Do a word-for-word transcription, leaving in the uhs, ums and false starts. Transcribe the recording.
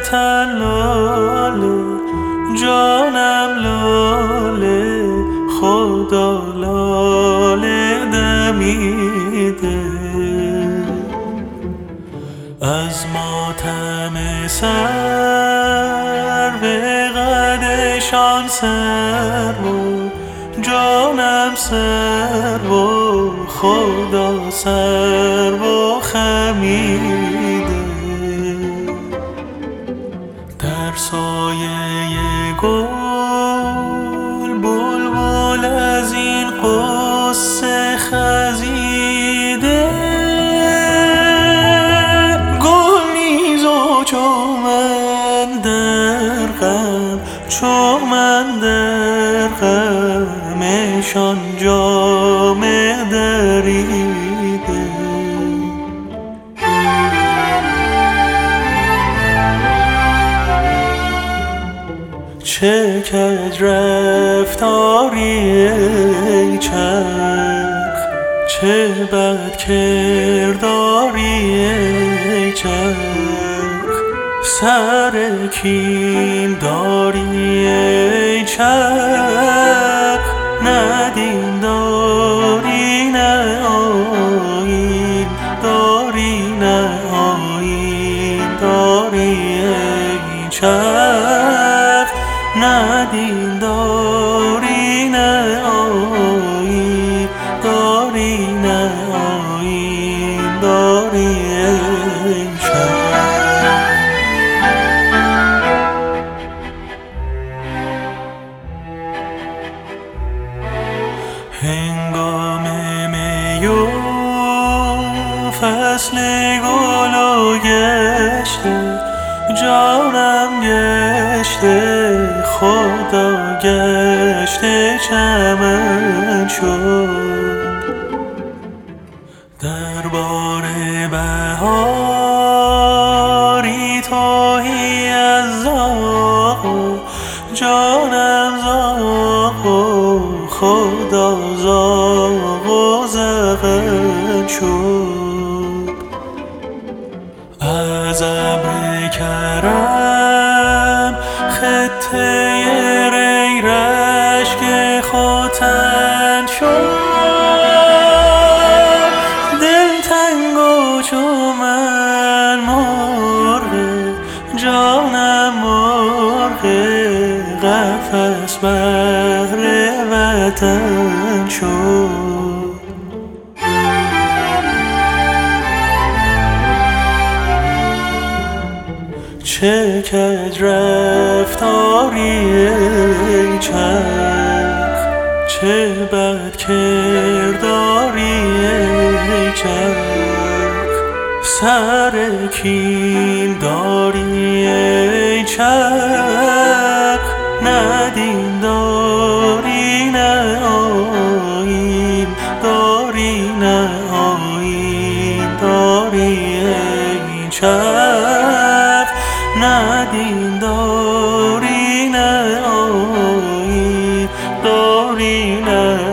وطن لاله، جانم لاله، خدا لاله دمیده. از ماتم سر به قدشان سر و جانم سر و خدا سر و خمیده. در سایه گل بلبل از این قصه خزیده. گل نیز و چو من در غم، چو من در غمشان جامه دریده. چه کج رفتاری ای چرخ، چه بد کرداری ای چرخ. سر کین داری ای چرخ، نه دین داری نه آیین داری، نه آیین داری ای چرخ. نه دین داری نه آیین داری، نه آیین داری ای چرخ. هنگام می و فصل گل و گشته، جانم گشته، خدا گشته چمن شد. دربار بهاری تاهی از زاغ و جانم زاغ و خدا زاغ و زغن شد. از ابر کرم خطه ری رشک ختن شد. دل تنگ و چو من مرغ، جانم مرغ قفس بهر وطن شد. چه کج رفتاری ای چرخ، چه بد کرداری ای چرخ. سر کین داری ای چرخ، نه دین داری نه آیین داری، نه آیین داری ای چرخ. نه دین داری نه آیین داری، نه